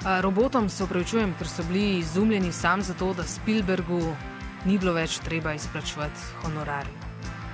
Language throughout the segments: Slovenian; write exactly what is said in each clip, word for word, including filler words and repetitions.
Robotom se opravičujem, ker so bili izumljeni sam zato, da Spielbergu ni bilo več treba izplačevati honorarjev.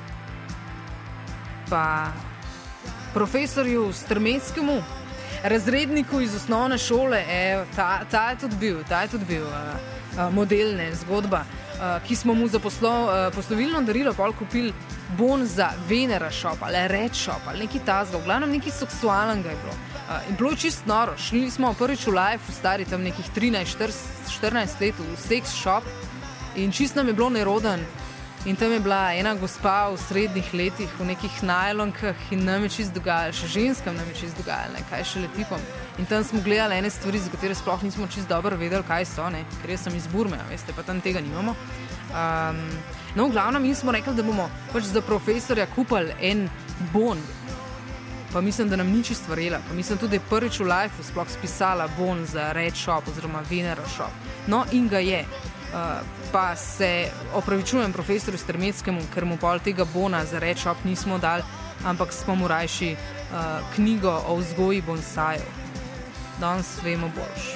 Pa profesorju Strmeckemu, razredniku iz osnovne šole, evo, ta, ta je tudi bil, ta je tudi bil uh, modelne zgodba, uh, ki smo mu za poslov, uh, poslovilno darilo pol kupili bon za Venera shop ali Red shop ali neki tazga, v glavnem neki seksualnega je bilo. Uh, in bilo je čist noro, šli smo prvič v life, v stari tam nekih trinajst štirinajst let v sex shop in čist nam je bilo neroden. In tam je bila ena gospa v srednjih letih v nekih najlonkah in nam je čist dogajalo, še ženskam nam je čist dogajalo, ne, kaj šele tipom. In tam smo gledali ene stvari, za katere sploh nismo čist dobro vedeli, kaj so, ne, ker jaz sem iz Burme, veste, pa tam tega nimamo. Um, no, v glavnem, mi smo rekli, da bomo pač za profesorja kupili en bon, pa mislim, da nam ni čist verjela, pa mislim tudi, da je prvič v life sploh spisala bon za Red shop oziroma Venera shop. No, in ga je. Uh, pa se opravičujem profesorju Strmeckemu, ker mu pol tega bona za Red shop nismo dali, ampak smo mu rajši uh, knjigo o vzgoji bonsajev. Danes vemo boljš.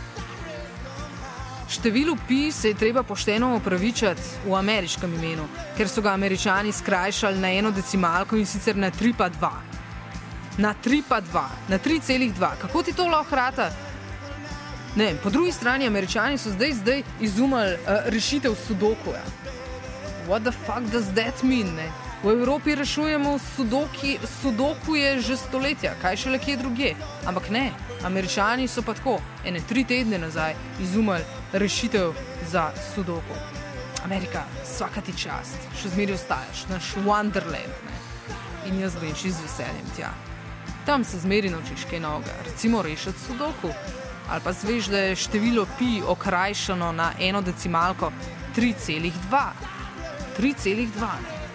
Številu pi se je treba pošteno opravičati v ameriškem imenu, ker so ga Američani skrajšali na eno decimalko in sicer na tri pa dva. Na tri pa dva, na tri celih dva. Kako ti to lahko rata? Ne, po drugi strani Američani so zdaj zdaj izumali uh, rešitev sudokuja. What the fuck does that mean, ne? V Evropi rešujemo sudoki, sudokuje že stoletja, kaj šele kje drugje. Ampak ne, Američani so pa tako, ene tri tedne nazaj izumali rešitev za sudoku. Amerika, svaka ti čast, še zmeraj ostajaš, naš Wonderland, ne? In jaz greš z veseljem tja. Tam se zmeri naučiš kaj novega, recimo rešiti sudoku. Ali pa zveš, da je število pi okrajšano na eno decimalko tri celih dva. tri celih dva.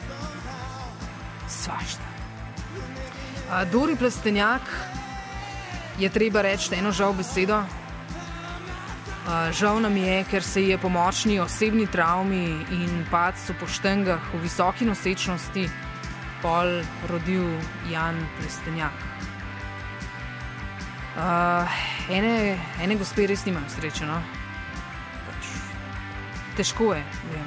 Svašta. A Dori Plestenjak je treba reči eno žal besedo. A žal nam je, ker se je po močni osebni travmi in padcu po štengah v visoki nosečnosti pol rodil Jan Plestenjak. Uh, ene, ene gospe res nimajo sreče, no? Pač, težko je, vem.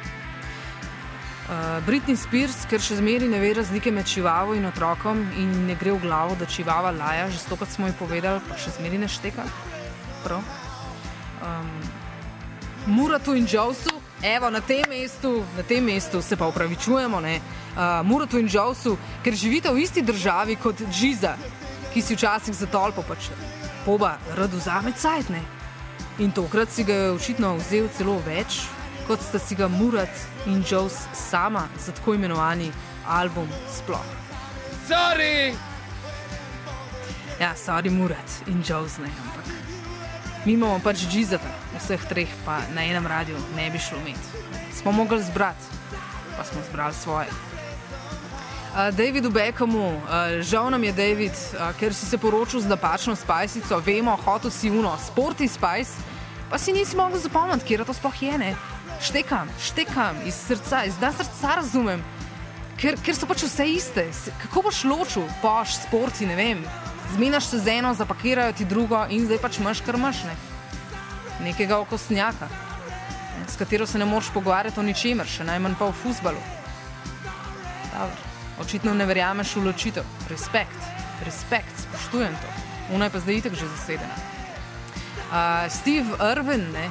Uh, Britney Spears, ker še zmeri ne ve razlike med čivavo in otrokom in ne gre v glavo, da čivava laja, že stokrat smo ji povedali, pa še zmeri ne šteka. Prav. Um, Muratu in Jawsu, evo, na tem mestu, na tem mestu se pa opravičujemo, ne? Uh, Muratu in Jawsu, ker živite v isti državi kot Džiza, ki si včasih za tolpo pač poba rad vzame cajt, ne? In tokrat si ga je očitno vzel celo več, kot sta si ga Murat in Jaws sama za tako imenovani album sploh. Sorry! Ja, sorry Murat in Jaws, ne, ampak mi imamo pač Džizata, vseh treh pa na enem radiju ne bi šlo imeti. Smo mogli zbrati, pa smo zbrali svoje. Uh, Davidu Beckhamu, uh, žal nam je David, uh, ker si se poročil z napačno spajsico, vemo, hotel si uno, Sporty Spice, pa si nisi mogel zapomniti, kjer to sploh je, ne? Štekam, štekam iz srca, iz da srca razumem, ker, ker so pač vse iste. Kako boš ločil, Poš, Sporty, ne vem, zmenaš se z eno, zapakirajo ti drugo in zdaj pač imaš kar imaš, ne? Nekega okostnjaka, ne? S katero se ne moreš pogovarjati o ničemer, še najmanj pa o fuzbalu. Dobro. Očitno ne verjameš v ločitev. Respekt, respekt, spoštujem to. Ona je pa zdaj itak že zasedena. Uh, Steve Irwin, ne?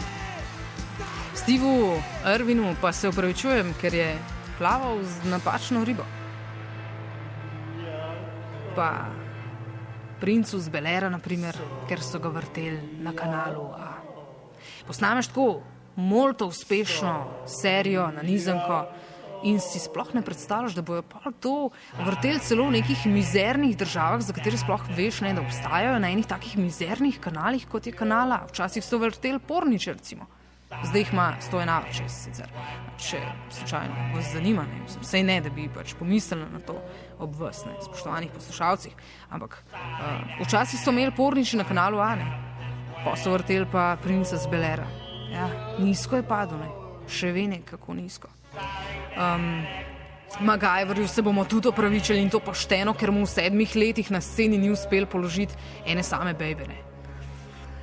Steveu Irwinu pa se opravičujem, ker je plaval z napačno ribo. Pa princu z Belera, na primer, ker so ga vrteli na kanalu A. Posnameš tako molto uspešno serijo na nizanko, in si sploh ne predstavljaš, da bojo pa to vrteli celo v nekih mizernih državah, za katere sploh veš, ne, da obstajajo na enih takih mizernih kanalih, kot je kanala. Včasih so vrteli porniče, recimo. Zdaj jih ima sto ena čez, sicer. Če slučajno vas zanima, ne, vsej ne, da bi pač pomislili na to ob vas, ne, spoštovanih poslušalcih. Ampak uh, včasih so imeli porniče na kanalu A, ne. Pa so vrteli pa princa z Belera. Ja, nizko je padel, ne. Še ve ne, kako nizko. Um, MacGyverju se bomo tudi opravičili in to pošteno, ker mu v sedmih letih na sceni ni uspel položiti ene same bejbene.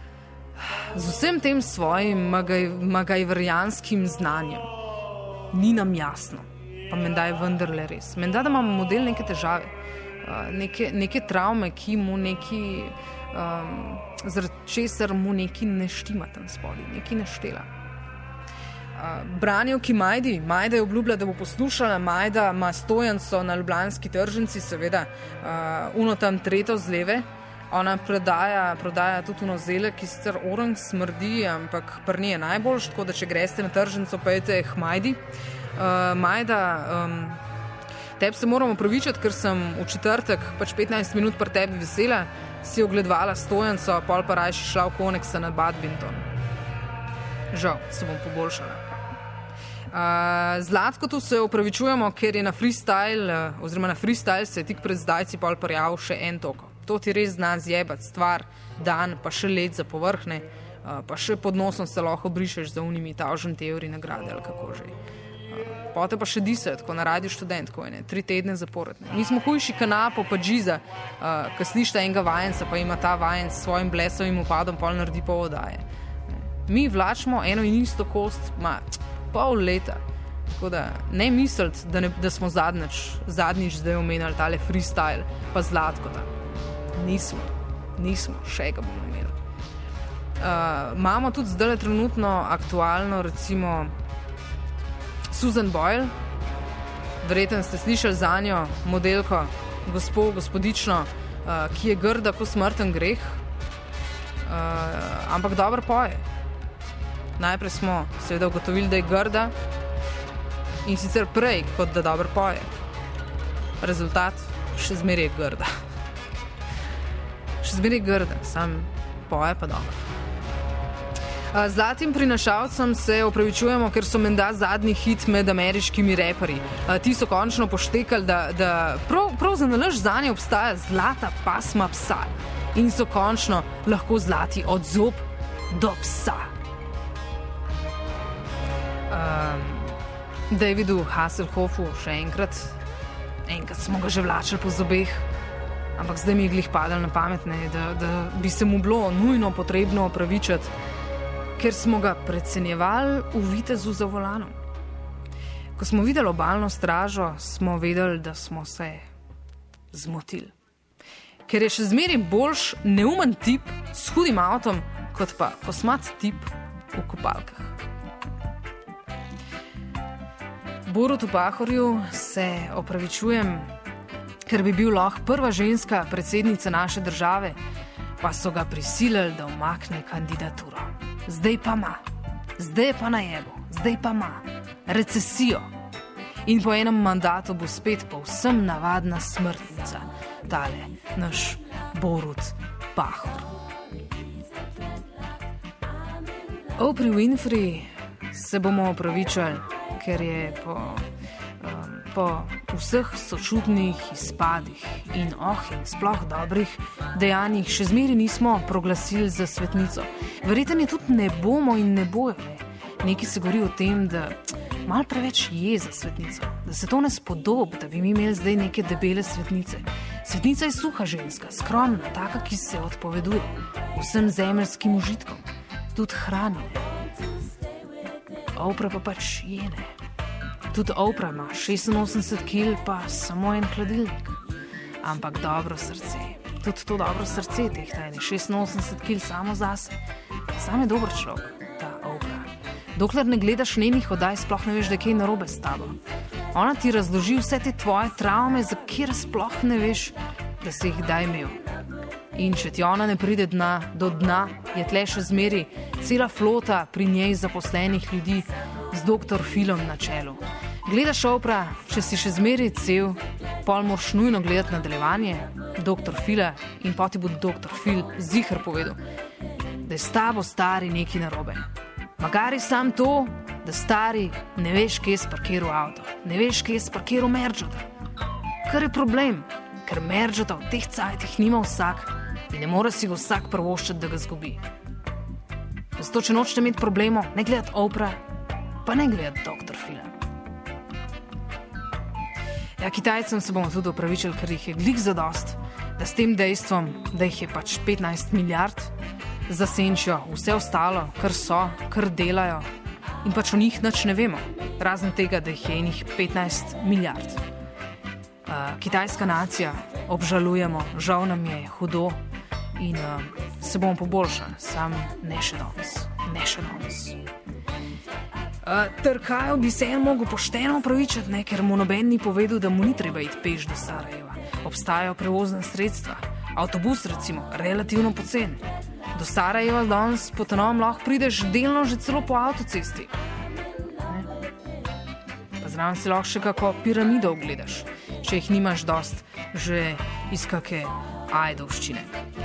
z vsem tem svojim magaj, magajverjanskim znanjem ni nam jasno, pa menda je vendarle res. Menda, da ima model neke težave, neke, neke travme, ki mu neki, um, zaradi česar mu neki ne štima tam spodaj, neki ne štela. Branjevki Majdi, Majda je obljubila, da bo poslušala, Majda ima stojanco na ljubljanski tržnici, seveda, uh, uno tam tretjo z leve, ona prodaja, prodaja tudi uno zele, ki sicer orang smrdi, ampak pri njej je najboljš, tako da če greste na tržnico, pejte k Majdi. Uh, Majda, um, tebi se moramo pravičati, ker sem v četrtek pač petnajst minut pri tebi vesela, si ogledvala stojanco, pol pa rajši šla v Koneksa na badminton. Žal, se bom poboljšala. Uh, Zlatko tu se opravičujemo, ker je na freestyle, uh, oziroma na freestyle se je tik pred zdajci pol parjavil še en toko. To ti res zna zjebati stvar, dan, pa še let za povrhne, uh, pa še pod nosom se lahko brišeš za unimi tavžen teori nagrade, ali kako že. Uh, pote pa še dise, tako na Radiu Študent, ko je ne, tri tedne zaporedne. Mi smo hujši kanapo, pa džiza, uh, ko slišta enega vajenca, pa ima ta vajenc s svojim blesovim upadom pol naredi pol odaje. Mi vlačimo eno in isto kost, ma, pol leta. Tako da ne misliti, da, ne, da smo zadnjič, zadnjič zdaj omenjali tale freestyle, pa Zlatko da. Nismo, nismo, še ga bomo imeli. Uh, imamo tudi zdaj trenutno aktualno, recimo, Susan Boyle. Verjetno ste slišali za njo, modelko, gospo, gospodično, uh, ki je grda ko smrten greh, uh, ampak dobro poje. Najprej smo seveda ugotovili, da je grda in sicer prej, kot da dobro poje. Rezultat, še zmeraj je grda. Še zmeraj je grda, sam poje pa dobro. Zlatim prinašalcem se opravičujemo, ker so menda zadnji hit med ameriškimi reperji. Ti so končno poštekali, da, da prav, prav za nalaž zanje obstaja zlata pasma psa in so končno lahko zlati od zob do psa. Um, Davidu Hasselhoffu še enkrat, enkrat smo ga že vlačili po zobeh, ampak zdaj mi je glih padal na pamet, ne, da, da bi se mu bilo nujno potrebno opravičati, ker smo ga precenjevali v Vitezu za volanom. Ko smo videli obalno stražo, smo vedeli, da smo se zmotili. Ker je še zmeraj boljš neumen tip s hudim avtom, kot pa kosmat tip v kopalkah. Borutu Pahorju se opravičujem, ker bi bil lahko prva ženska predsednica naše države, pa so ga prisilili, da umakne kandidaturo. Zdaj pa ima, zdaj pa na jebu, zdaj pa ima recesijo. In po enem mandatu bo spet povsem navadna smrtnica, tale naš Borut Pahor. Oprah Winfrey se bomo opravičali, ker je po, um, po vseh sočutnih izpadih in oh in sploh dobrih dejanjih še zmeraj nismo proglasili za svetnico. Verjetno je tudi ne bomo in ne bojo. Ne. Neki se govori o tem, da malo preveč je za svetnico, da se to ne spodob, da bi mi imeli zdaj neke debele svetnice. Svetnica je suha ženska, skromna, taka, ki se odpoveduje vsem zemeljskim užitkom, tudi hranine. Oprah pa pač je ne. Tudi Oprah ima šestinosemdeset kil, pa samo en hladilnik. Ampak dobro srce. Tudi to dobro srce teh tajne šestinosemdeset kil samo zase. Sam je dober človek, ta Oprah. Dokler ne gledaš njenih oddaj, sploh ne veš, da je kaj narobe s tabo. Ona ti razloži vse te tvoje travme, za kjer sploh ne veš, da si jih kdaj imel. In če ti ona ne pride dna, do dna, je tle še zmeri cela flota pri njej zaposlenih ljudi z doktor Philom na čelu. Gledaš Oprah, če si še zmeri cel, pol moraš nujno gledati nadaljevanje doktor Phila in poti bo doktor Phil ziher povedal, da je s tabo stari nekaj narobe. Magari sam to, da stari ne veš, kje je sparkiral avto, ne veš, kje je sparkiral Merđota. Kar je problem, ker Merđota v teh cajtih nima vsak in ne more si ga vsak prvoščati, da ga zgubi. Zato, če nočete imeti problemov, ne gledati Oprah, pa ne gledati doktor Phila. Ja, Kitajcem se bomo tudi opravičili, ker jih je glih zadost, da s tem dejstvom, da jih je pač petnajst milijard, zasenčijo vse ostalo, kar so, kar delajo in pač o njih nič ne vemo, razen tega, da jih je enih petnajst milijard. Uh, kitajska nacija, obžalujemo, žal nam je hudo in uh, se bomo poboljšali, sam ne še danes, ne še danes. Uh, Trkajo bi se en mogel pošteno opravičiti, ne, ker mu noben ni povedal, da mu ni treba iti peš do Sarajeva. Obstajajo prevozna sredstva, avtobus recimo, relativno pocen. Do Sarajeva danes po Trnovem lahko prideš delno že celo po avtocesti. Ne? Pa zraven si lahko še kako piramido ogledaš, če jih nimaš dost že iz kake ajdovščine.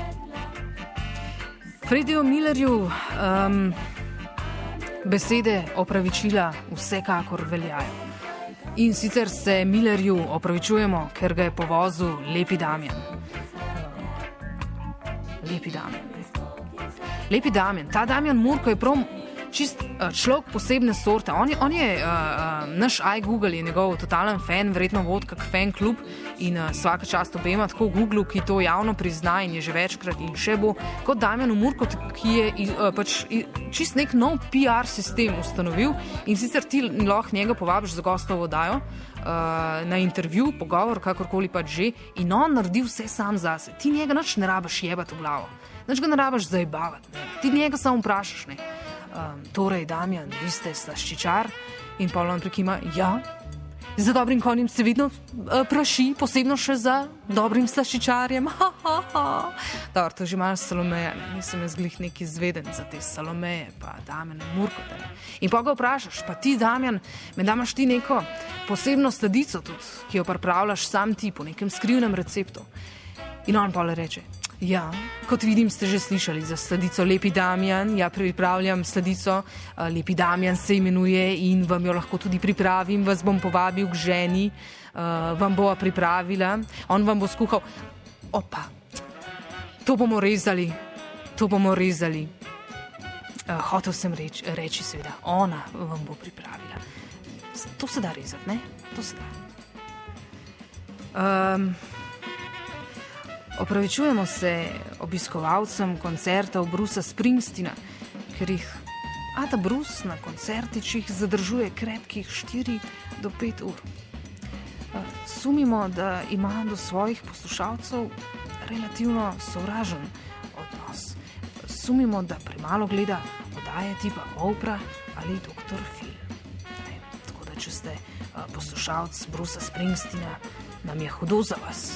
Frediju Millerju um, besede opravičila vsekakor veljajo. In sicer se Millerju opravičujemo, ker ga je povozil Lepi Damjan. Lepi Damjan. Lepi Damjan. Ta Damjan Murko je prav čist uh, človek posebne sorte. On je, on je uh, uh, naš iGoogle je njegov totalen fan, verjetno vod kak fan klub in uh, svaka čast obema, tako Google, ki to javno prizna in je že večkrat in še bo, kot Damjan Murko, ki je uh, pač čist nek nov P R sistem ustanovil in sicer ti lahko njega povabiš za gostovo oddajo, uh, na intervju, pogovor, kakorkoli pač že, in on naredi vse sam zase. Ti njega nič ne rabiš jebati v glavo, nič ga ne rabiš zajebavati, ne. Ti njega samo vprašaš, ne. Um, torej, Damjan, vi ste slaščičar? In pa on prekima, ja, za dobrim konjem se vidno uh, praši, posebno še za dobrim slaščičarjem. Ha, ha, ha. Dobro, to že malo Salomeja, ne? Nisem jaz glih neki izveden za te Salomeje, pa Damjan Murko. Ne? In pa ga vprašaš, pa ti, Damjan, me damaš ti neko posebno sladico tudi, ki jo pripravljaš sam ti po nekem skrivnem receptu. In on pa le reče, ja, kot vidim, ste že slišali za sladico Lepi Damjan. Ja, pripravljam sladico, uh, Lepi Damjan se imenuje in vam jo lahko tudi pripravim, vas bom povabil k ženi, uh, vam bova pripravila, on vam bo skuhal. Opa, to bomo rezali, to bomo rezali. Uh, hotel sem reč, reči seveda, ona vam bo pripravila. To se da rezati, ne? To se da. Um, Opravičujemo se obiskovalcem koncertov Brucea Springsteena, ker jih Ata Bruce na koncertičih zadržuje krepkih štiri do pet ur. Sumimo, da ima do svojih poslušalcev relativno sovražen odnos. Sumimo, da premalo gleda oddaje tipa Oprah ali doktor Phil. Ne, tako da, če ste poslušalc Brucea Springsteena, nam je hudo za vas.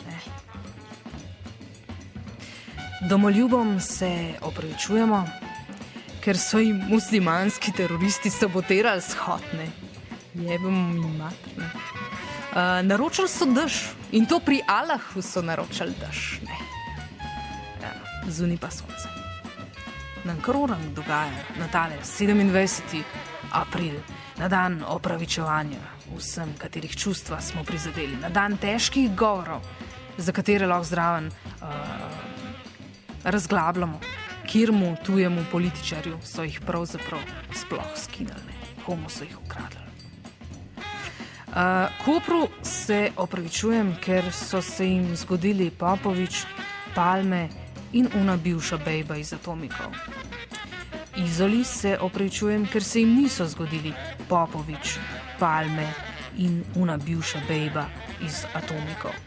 Domoljubom se opravičujemo, ker so jim muslimanski teroristi sabotirali shod, ne. Jebemo mi mater, uh, naročali so dež in to pri Allahu so naročali dež, ne. Ja, zunaj pa sonce. Na Kororan dogaja na tale sedemindvajseti april, na dan opravičevanja vsem, katerih čustva smo prizadeli, na dan težkih govorov, za katere lahko zraven uh, razglabljamo, kjermu tujemu političarju so jih pravzaprav sploh skinali, komu so jih ukradli. Uh, Kopru se opravičujem, ker so se jim zgodili Popovič, Palme in una bivša bejba iz Atomikov. Izoli se opravičujem, ker se jim niso zgodili Popovič, Palme in una bivša bejba iz Atomikov.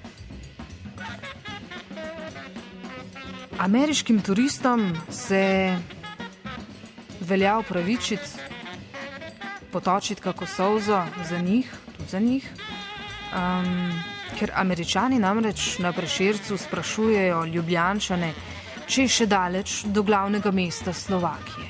Ameriškim turistom se velja opravičiti, potočiti kako solzo za njih, tudi za njih, um, ker Američani namreč na Prešercu sprašujejo Ljubljančane, če je še daleč do glavnega mesta Slovakije.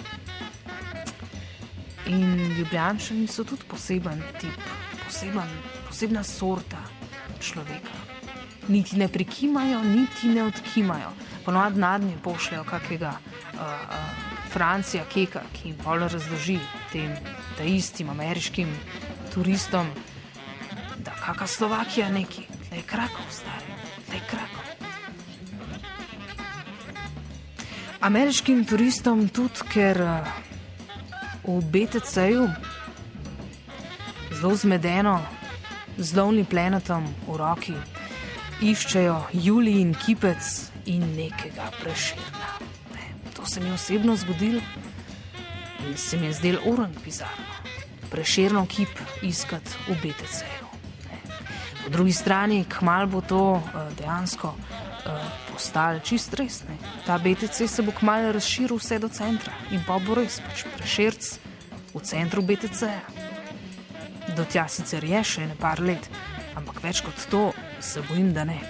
In Ljubljančani so tudi poseben tip, poseben, posebna sorta človeka. Niti ne prikimajo, niti ne odkimajo. Ponovadi nadnje pošljajo kakega uh, uh, Francija Keka, ki jim bolj razloži tem ta istim ameriškim turistom, da kaka Slovakija neki, da je Krakov stari, da je Krakov. Ameriškim turistom tudi, ker uh, v B T C-ju zelo zmedeno, z Lonely Planetom v roki, iščejo Julijin kipec in nekega Prešerna. Ne. To se mi je osebno zgodilo in se mi je zdel orang bizarno. Prešernov kip iskati v B T C-ju. Po drugi strani, kmalu bo to uh, dejansko uh, postalo čist res. Ne? Ta B T C se bo kmalu razširil vse do centra in pa bo res pač Prešerc v centru B T C-ja. Do tja sicer je še ne par let, ampak več kot to se bojim, da ne.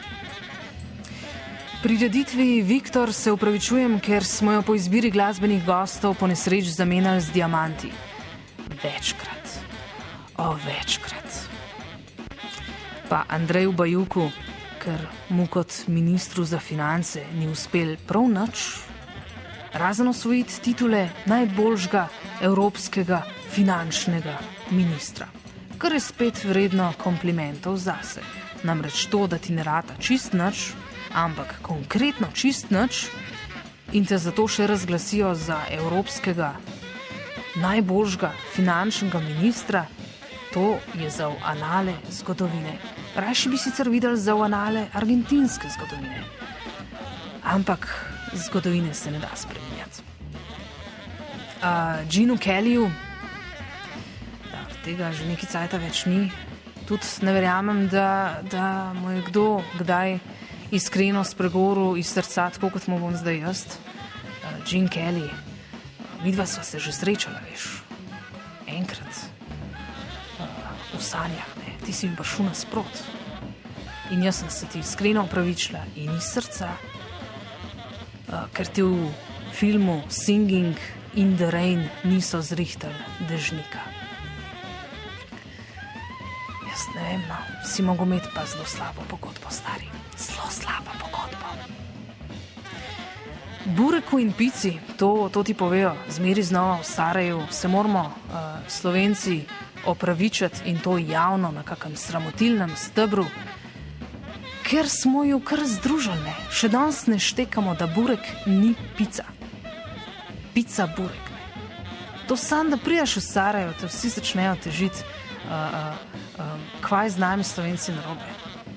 Pri reditvi Viktor se upravičujem, ker smo jo po izbiri glasbenih gostov po nesreč zamenjali z diamanti. Večkrat. O, večkrat. Pa Andreju Bajuku, ker mu kot ministru za finance ni uspel prav nič, razen osvojiti titule najboljšega evropskega finančnega ministra, kar je spet vredno komplimentov zase. Namreč to, da ti ne rata čist nič, ampak konkretno čist nič in te zato še razglasijo za evropskega najboljšega finančnega ministra, to je za v anale zgodovine. Rajši bi sicer videli za v anale argentinske zgodovine. Ampak zgodovine se ne da spreminjati. Uh, Ginu Kellyju, da, tega že nekaj cajta več ni, tudi ne verjamem, da, da mu je kdo kdaj iskreno spregovoril iz srca, tako kot mu bom zdaj jaz. Uh, Gene Kelly, midva sva se že srečala, veš, enkrat. Uh, v sanjah, ne, ti si mi prišel nasprot. In jaz sem se ti iskreno opravičila in iz srca, uh, ker ti v filmu Singing in the Rain niso zrihtali dežnika. Jaz ne vem, no, si mogo imeti pa zelo slabo pogodbo, stari. Zelo slaba pogodba. Bureku in pici, to, to ti povejo, zmeri znova v Sarajevu, se moramo uh, Slovenci opravičati in to javno na kakem sramotilnem stebru, ker smo ju kar združili. Še danes ne štekamo, da burek ni pica. Pica burek. Ne. To sam, da prijaš v Sarajevo, te vsi začnejo težiti, uh, uh, uh, kvaj z nami Slovenci narobe.